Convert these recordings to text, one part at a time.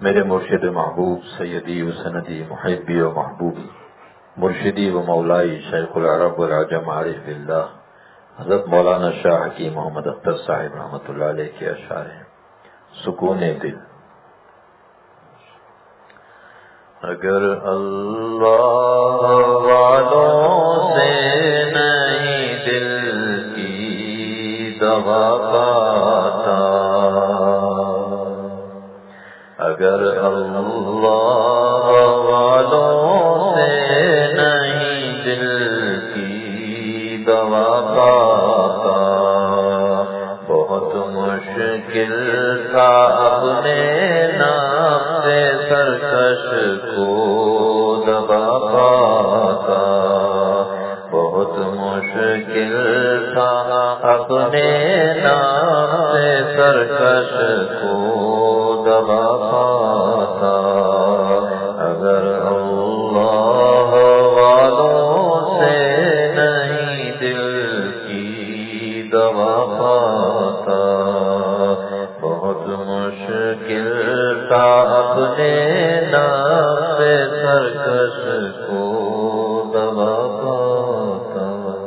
میرے مرشد محبوب سیدی و سندی محبی و محبوبی مرشدی و مولائی شیخ العرب والعجم عارف اللہ حضرت مولانا شاہ حکیم محمد اختر صاحب رحمۃ اللہ علیہ کے اشعار ہیں۔ سکون دل۔ اگر اللہ والوں سے نہیں دل کی دوا پاتا، اگر اللہ والوں سے نہیں دل کی دوا پاتا، بہت مشکل تھا اپنے نفس سرکش کو دبا پاتا، بہت مشکل تھا اپنے نفس سرکش کو دبا پاتا، اگر اللہ والوں سے نہیں دل کی دوا پاتا، بہت مشکل تھا اپنے نفس سرکش کو دبا پاتا۔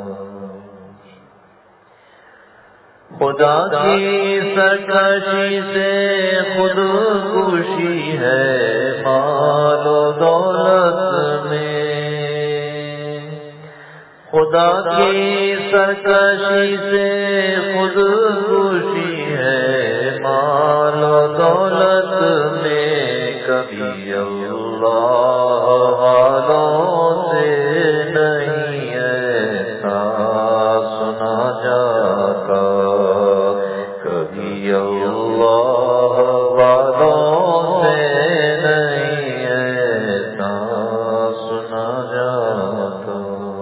خدا کی سرکشی سے خود خوشی ہے مال و دولت میں، خدا کی سرکشی سے خود خوشی ہے مال و دولت میں، کبھی اللہ والوں سے نہیں ایسا سنا جاتا، کبھی اللہ والوں سے نہیں ایسا سنا جاتا۔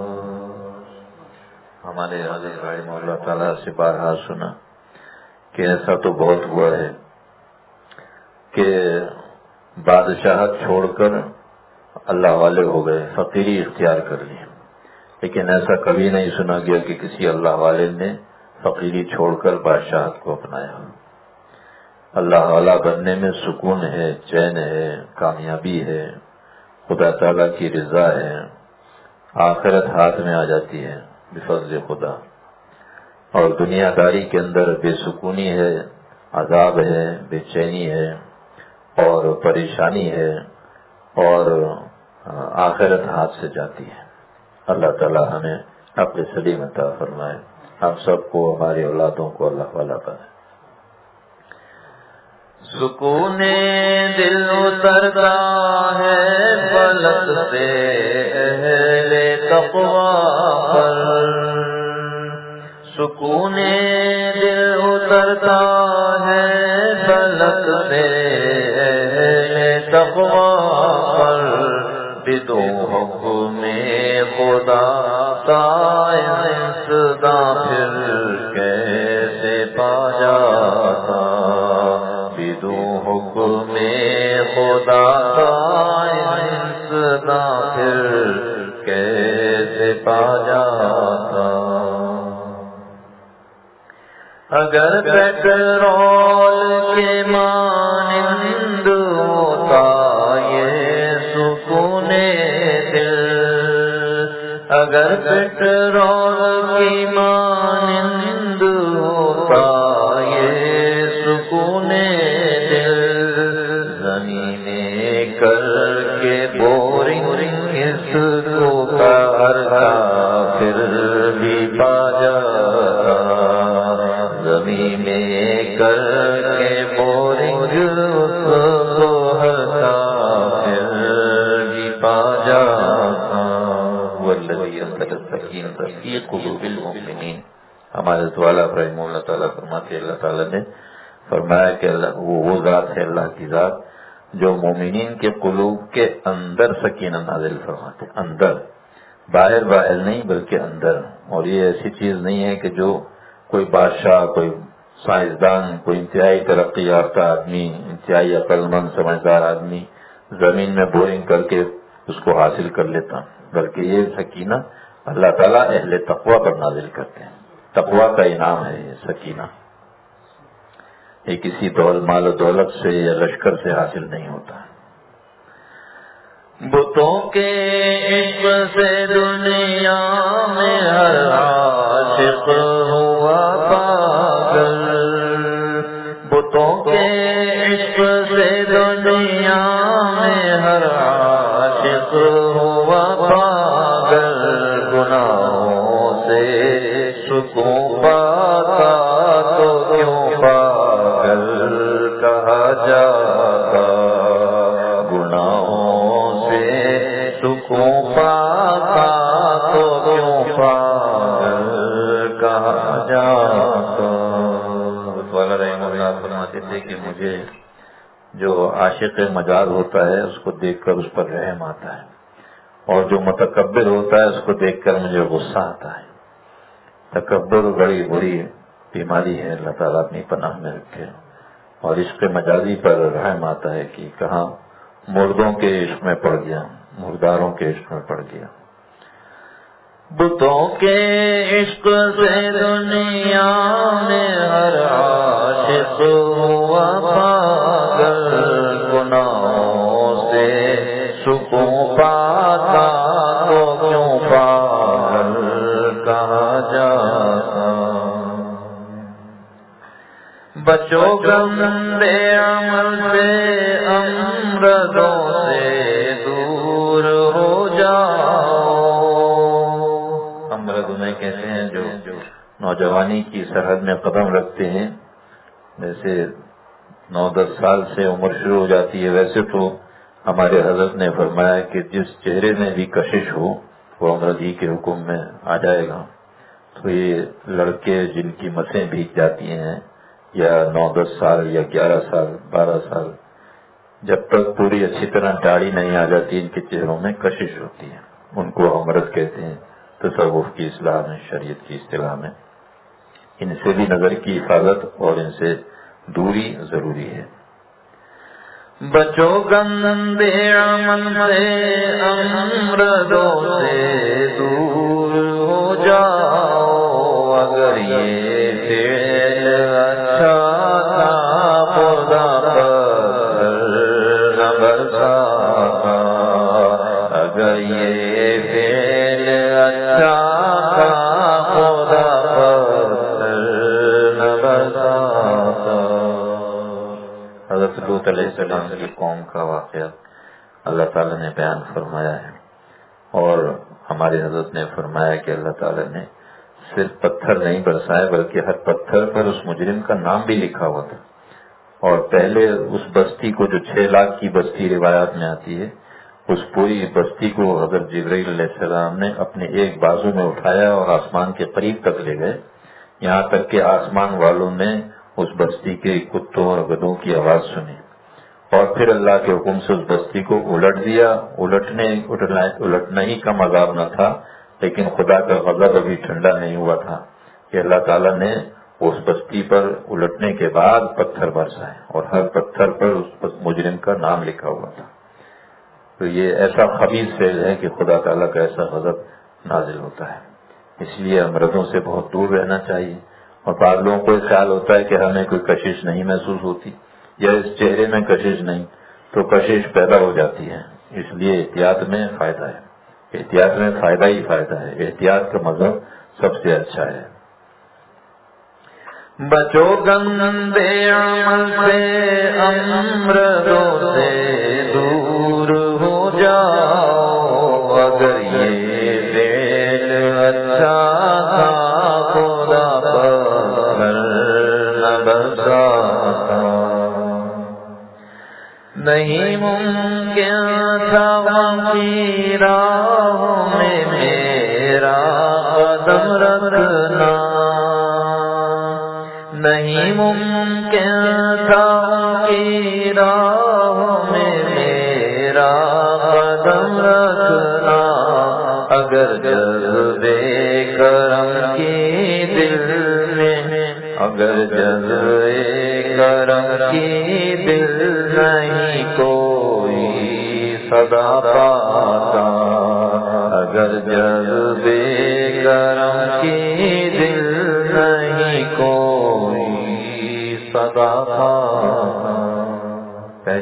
ہمارے عزیز بھائی مولا تعالیٰ سے بارہا سنا کہ ایسا تو بہت ہوا ہے کہ بادشاہت چھوڑ کر اللہ والے ہو گئے، فقیری اختیار کر لی، لیکن ایسا کبھی نہیں سنا گیا کہ کسی اللہ والے نے فقیری چھوڑ کر بادشاہت کو اپنایا۔ اللہ والا بننے میں سکون ہے، چین ہے، کامیابی ہے، خدا تعالیٰ کی رضا ہے، آخرت ہاتھ میں آ جاتی ہے بفضل خدا، اور دنیا داری کے اندر بے سکونی ہے، عذاب ہے، بے چینی ہے اور پریشانی ہے، اور آخرت ہاتھ سے جاتی ہے۔ اللہ تعالیٰ ہمیں اپنے سلیم عطا فرمائے، ہم سب کو، ہماری اولادوں کو اللہ والا بنائے۔ سکون دل اترتا ہے فلک سے اہل تقویٰ پر، سکون دل اترتا ہے فلک سے اہل تقویٰ پر، بدو حکم خدا سائنسداں پھر کیسے پا جاتا، بدو حکم خدا سائنسداں پھر کیسے پا جاتا۔ اگر پیٹرول کے مانند ہوتا یہ سکون دل، اگر پیٹرول کی مانند ہوتا یہ سکون دل، زمین کر کے بورنگ اس کو ہر کافر بھی پا جاتا، زمین کر کے بورنگ اس کو ہر کافر بھی پا جاتا، والذی انزل السکینۃ فی قلوب المؤمنین۔ ہمارے والا رحمہ اللہ تعالیٰ فرماتے، اللہ تعالیٰ نے فرمایا کہ وہ ذات ہے، اللہ کی ذات جو مومنین کے قلوب کے اندر سکینہ نازل فرماتے، اندر، باہر باہر نہیں بلکہ اندر۔ اور یہ ایسی چیز نہیں ہے کہ جو کوئی بادشاہ، کوئی سائنسدان، کوئی انتہائی ترقی یافتہ آدمی، انتہائی عقل مند سمجھدار آدمی زمین میں بورنگ کر کے اس کو حاصل کر لیتا، بلکہ یہ سکینہ اللہ تعالیٰ اہل تقویٰ پر نازل کرتے ہیں، تقویٰ کا انعام ہے یہ سکینہ۔ یہ کسی مال و دولت سے یا لشکر سے حاصل نہیں ہوتا. بتوں کے عشق سے دنیا میں ہر عاشق ہوا پاگل. بتوں کے عشق سے دنیا میں ہر عاشق ہوا پاگل. گناہوں سے سکون پاتا تو کیوں پاگل کہا جاتا. گناہوں سے سکون پاتا تو کیوں پاگل کہا جاتا. والا رحمہ اللہ فرماتے تھے کہ مجھے جو عاشق مجاز ہوتا ہے اس کو دیکھ کر اس پر رحم آتا ہے، اور جو متکبر ہوتا ہے اس کو دیکھ کر مجھے غصہ آتا ہے. تکبر بڑی بری بیماری ہے، اللہ تعالیٰ اپنی پناہ میں رکھے. اور عشق مجازی پر رحم آتا ہے کہ کہاں مردوں کے عشق میں پڑ گیا، مرداروں کے عشق میں پڑ گیا. بتوں کے عشق سے دنیا میں ہر عاشق ہوا پاگل. گناہوں سے سکون پاتا تو کیوں پاگل کہا جاتا. بچو گندے عمل سے امردوں سے دور ہو جاؤ. امرد انہیں کہتے ہیں جو نوجوانی کی سرحد میں قدم رکھتے ہیں. جیسے 9-10 سال سے عمر شروع ہو جاتی ہے، ویسے تو ہمارے حضرت نے فرمایا کہ جس چہرے میں بھی کشش ہو وہ امردی کے حکم میں آ جائے گا. تو یہ لڑکے جن کی مسیں بھیگ جاتی ہیں یا 9-10 سال یا 11 سال 12 سال، جب تک پوری اچھی طرح داڑھی نہیں آ جاتی ان کے چہروں میں کشش ہوتی ہے. ان کو امرد کہتے ہیں تصوف کی اصطلاح میں، شریعت کی اصطلاح میں. ان سے بھی نظر کی حفاظت اور ان سے دوری ضروری ہے. بچو گندے عمل سے امردوں سے دور ہو جاؤ. اگر یہ فعل اچھا تھا خدا پر نہ برساتا. اگر یہ فعل اچھا تھا خدا پر نہ برساتا. حضرت لوط علیہ السلام کی قوم کا واقعہ اللہ تعالیٰ نے بیان فرمایا ہے، اور ہمارے حضرت نے فرمایا کہ اللہ تعالیٰ نے صرف پتھر نہیں برسائے بلکہ ہر پتھر پر اس مجرم کا نام بھی لکھا ہوا تھا. اور پہلے اس بستی کو، جو 6 لاکھ کی بستی روایات میں آتی ہے، اس پوری بستی کو حضرت جبرائیل علیہ السلام نے اپنے ایک بازو میں اٹھایا اور آسمان کے قریب تک لے گئے، یہاں تک کہ آسمان والوں نے اس بستی کے کتوں اور گدھوں کی آواز سنی. اور پھر اللہ کے حکم سے اس بستی کو الٹ دیا. الٹنا ہی کم عذاب نہ تھا، لیکن خدا کا غضب ابھی ٹھنڈا نہیں ہوا تھا کہ اللہ تعالیٰ نے اس بستی پر الٹنے کے بعد پتھر برسائے، اور ہر پتھر پر اس مجرم کا نام لکھا ہوا تھا. تو یہ ایسا خبیث فعل ہے کہ خدا تعالیٰ کا ایسا غضب نازل ہوتا ہے. اس لیے امردوں سے بہت دور رہنا چاہیے. اور بعض لوگوں کو خیال ہوتا ہے کہ ہمیں کوئی کشش نہیں محسوس ہوتی یا اس چہرے میں کشش نہیں، تو کشش پیدا ہو جاتی ہے. اس لیے احتیاط میں فائدہ ہے، احتیاط میں فائدہ ہی فائدہ ہے. احتیاط کا مذہب سب سے اچھا ہے. بچو گندے عمل سے امردوں سے دور ہو جاؤ. اگر یہ فعل اچھا تھا خدا پر نہ برساتا. نہیں ممکن تھا غم راہوں میں میرا قدم رکھنا. نہیں ممکن تھا راہوں میں میرا قدم رکھنا. اگر جذبے کرم کی دل میں، اگر جذبے کرم کی دل نہیں کوئی صدا پاتا. اگر جذبے کرم کی دل نہیں کوئی صدا پاتا.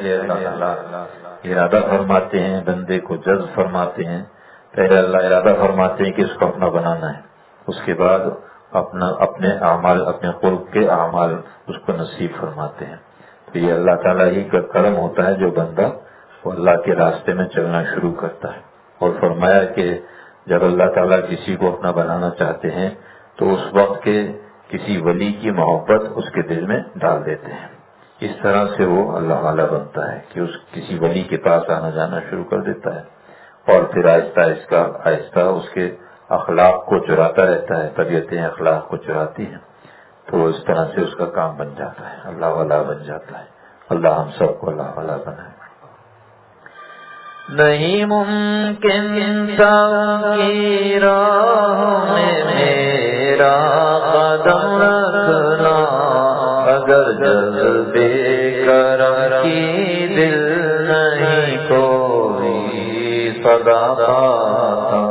پہلے اللہ تعالیٰ ارادہ فرماتے ہیں، بندے کو جذب فرماتے ہیں. پہلے اللہ ارادہ فرماتے ہیں کہ اس کو اپنا بنانا ہے، اس کے بعد اپنے اعمال، اپنے قرب کے اعمال اس کو نصیب فرماتے ہیں. تو یہ اللہ تعالیٰ ہی کا کرم ہوتا ہے جو بندہ وہ اللہ کے راستے میں چلنا شروع کرتا ہے. اور فرمایا کہ جب اللہ تعالیٰ کسی کو اپنا بنانا چاہتے ہیں تو اس وقت کے کسی ولی کی محبت اس کے دل میں ڈال دیتے ہیں. اس طرح سے وہ اللہ والا بنتا ہے کہ اس کسی ولی کے پاس آنا جانا شروع کر دیتا ہے، اور پھر آہستہ آہستہ اس کے اخلاق کو چراتا رہتا ہے، طبیعتیں اخلاق کو چراتی ہیں، تو اس طرح سے اس کا کام بن جاتا ہے، اللہ والا بن جاتا ہے. اللہ ہم سب کو اللہ والا بنائے. نہیں ممکن کی راہ میں میرا قدم رکھنا، اگر جذبے کرم کی دل نہیں کوئی صدا پاتا.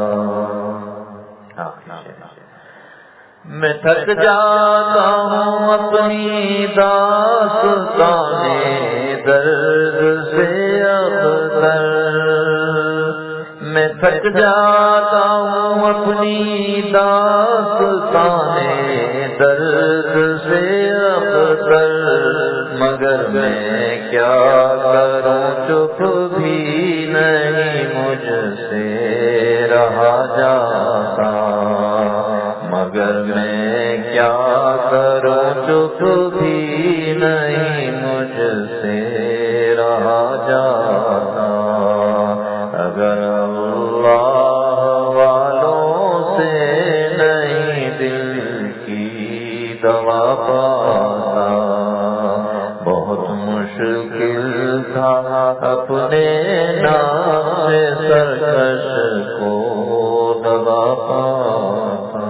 میں تھک جاتا ہوں اپنی داستان درد سے ابتر، میں تھک جاتا ہوں اپنی داستان درد سے ابتر، مگر میں کیا کروں چپ بھی نہیں مجھ سے رہا جاتا، مگر میں کیا کروں چپ بھی نہیں مجھ سے رہا جاتا. اگر اللہ والوں سے نہیں دل کی دوا پاتا، بہت مشکل تھا اپنے نام سے سرکش کو دوا پاتا.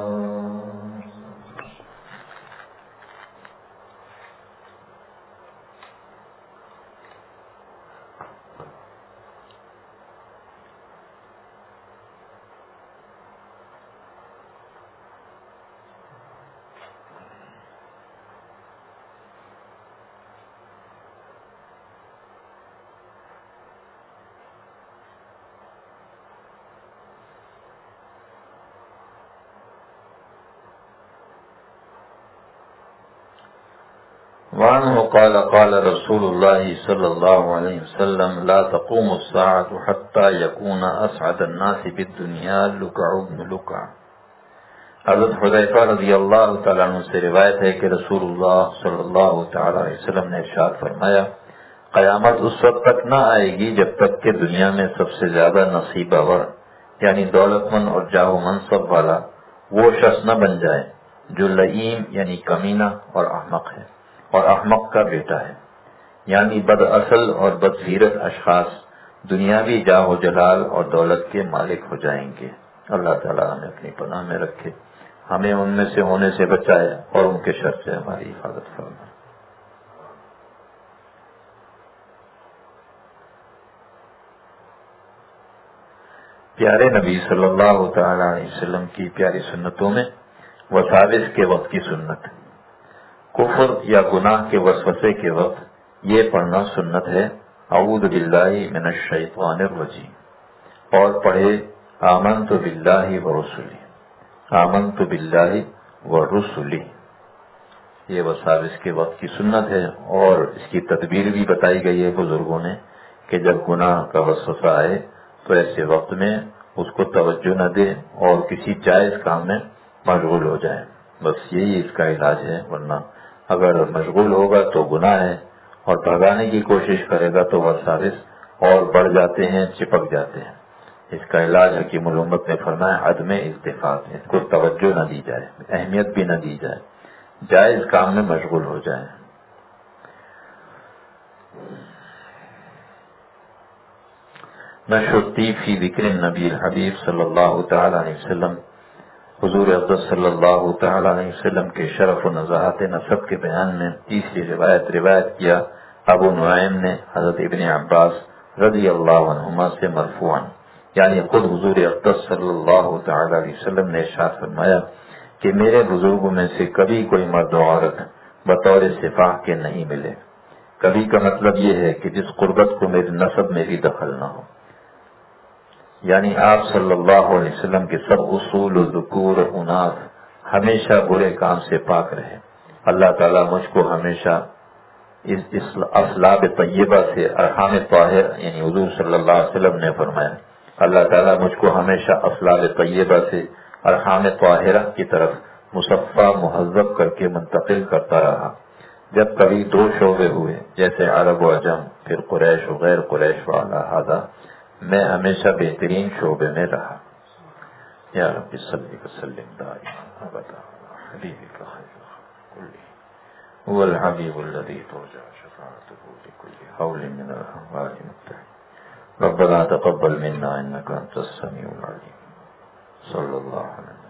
وعنه قال قال رسول الله صلى الله عليه وسلم لا تقوم الساعة حتى يكون أسعد الناس بالدنيا لكع بن لكع. حضرت حذیفہ رضی اللہ تعالیٰ عنہ سے روایت ہے کہ رسول اللہ صلی اللہ تعالیٰ علیہ وسلم نے ارشاد فرمایا، قیامت اس وقت تک نہ آئے گی جب تک کہ دنیا میں سب سے زیادہ نصیب آور یعنی دولت مند اور جاہ و منصب والا وہ شخص نہ بن جائے جو لئیم یعنی کمینہ اور احمق ہے اور احمق کا بیٹا ہے، یعنی بد اصل اور بدسیرت اشخاص دنیاوی جاہ و جلال اور دولت کے مالک ہو جائیں گے. اللہ تعالیٰ ہمیں اپنی پناہ میں رکھے، ہمیں ان میں سے ہونے سے بچائے اور ان کے شر سے ہماری حفاظت فرمائے. پیارے نبی صلی اللہ تعالیٰ علیہ وسلم کی پیاری سنتوں میں وساوس کے وقت کی سنت، کفر یا گناہ کے وسوسے کے وقت یہ پڑھنا سنت ہے اعوذ باللہ من الشیطان الرجیم، اور پڑھے آمنت باللہ ورسلی، آمنت باللہ ورسلی. یہ وساوس کے وقت کی سنت ہے، اور اس کی تدبیر بھی بتائی گئی ہے بزرگوں نے کہ جب گناہ کا وسوسہ آئے تو ایسے وقت میں اس کو توجہ نہ دے اور کسی جائز کام میں مشغول ہو جائے، بس یہی اس کا علاج ہے. ورنہ اگر مشغول ہوگا تو گناہ ہے، اور بھگانے کی کوشش کرے گا تو وساوس اور بڑھ جاتے ہیں، چپک جاتے ہیں. اس کا علاج حکیم الامت نے فرمایا عدم التفات، اس کو توجہ نہ دی جائے، اہمیت بھی نہ دی جائے، جائز کام میں مشغول ہو جائے. نشر الطیب فی ذکر النبی الحبیب صلی اللہ تعالی علیہ وسلم، حضور افضل صلی اللہ تعالی علیہ وسلم کے شرف و نزاہت نسب کے بیان میں تیسری روایت کیا ابو نعیم نے حضرت ابن عباس رضی اللہ عنہما سے مرفوعاً، یعنی خود حضور افضل صلی اللہ تعالی علیہ وسلم نے ارشاد فرمایا کہ میرے بزرگوں میں سے کبھی کوئی مرد و عورت بطور سفاح کے نہیں ملے کبھی کا مطلب یہ ہے کہ جس قربت کو میرے نسب میں بھی دخل نہ ہو، یعنی آپ صلی اللہ علیہ وسلم کے سب اصول و ذکور و اناث ہمیشہ برے کام سے پاک رہے۔ اللہ تعالیٰ مجھ کو ہمیشہ اس اصلاب طیبہ سے، ارحام طاہر یعنی حضور صلی اللہ علیہ وسلم نے فرمایا، اللہ تعالیٰ مجھ کو ہمیشہ اصلاب طیبہ سے ارحام طاہرہ کی طرف مصفہ مہذب کر کے منتقل کرتا رہا۔ جب کبھی دو شعبے ہوئے جیسے عرب و عجم، پھر قریش و غیر قریش والا ہذا، میں ہمیشہ بہترین شعبے میں رہا۔ یا رب صلی وسلم دائما ابدا حبیبک خیر کلی هو الحبیب الذی ترجى شفاعته لكل حول من الأحوال متحد ربنا تقبل منا انك انت السميع العليم صلی اللہ علیہ وسلم۔